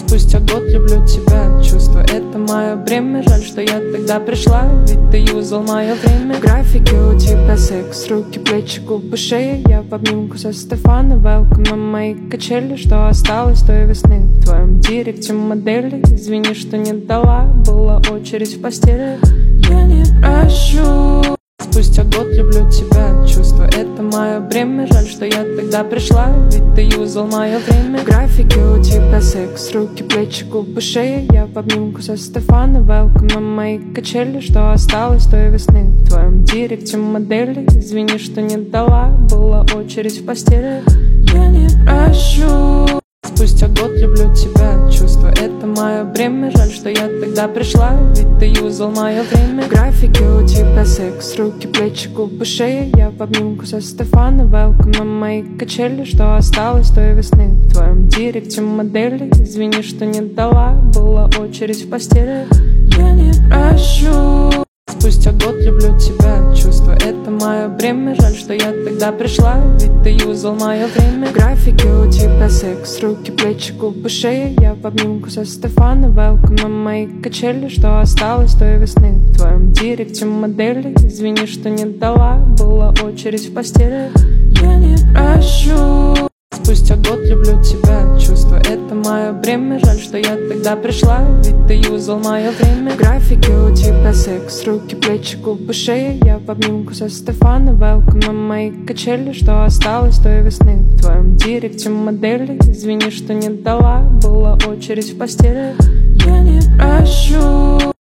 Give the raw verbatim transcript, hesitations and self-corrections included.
Спустя год люблю тебя, чувство это мое бремя. Жаль, что я тогда пришла, ведь ты юзал мое время. В графике у тебя секс, руки, плечи, губы, шея. Я в обнимку со Стефана, welcome на мои качели. Что осталось той весны в твоем директе модели? Извини, что не дала, была очередь в постели. Я не прощу. Спустя год люблю тебя, чувство это мое бремя. Жаль, что я тогда пришла, ведь ты юзал мое время. В графике у тебя секс, руки, плечи, губы, шея. Я в обнимку со Стефана, welcome на мои качели. Что осталось той весны в твоем директе модели? Извини, что не дала, была очередь в постели. Я не прощу. Спустя год люблю тебя, чувство это мое бремя. Жаль, что я тогда пришла, ведь ты юзал мое время. В графике у тебя секс, руки, плечи, губы, шея. Я в обнимку со Стефана, welcome на мои качели. Что осталось той весны в твоем директе модели? Извини, что не дала, была очередь в постели. Я не прощу. Спустя год люблю тебя, чувство это мое бремя. Жаль, что я тогда пришла, ведь ты юзал мое время. В графике у тебя секс, руки, плечи, губы, шея. Я в обнимку со Стефана, welcome на мои качели. Что осталось той весны в твоем директе модели? Извини, что не дала, была очередь в постели. Я не прощу. Спустя год люблю тебя, чувство это мое бремя. Жаль, что я тогда пришла, ведь ты юзал мое время. В графике у тебя секс, руки, плечи, губы, шея. Я в обнимку со Стефана, welcome на мои качели. Что осталось той весны в твоем директе модели? Извини, что не дала, была очередь в постели. Я не прощу.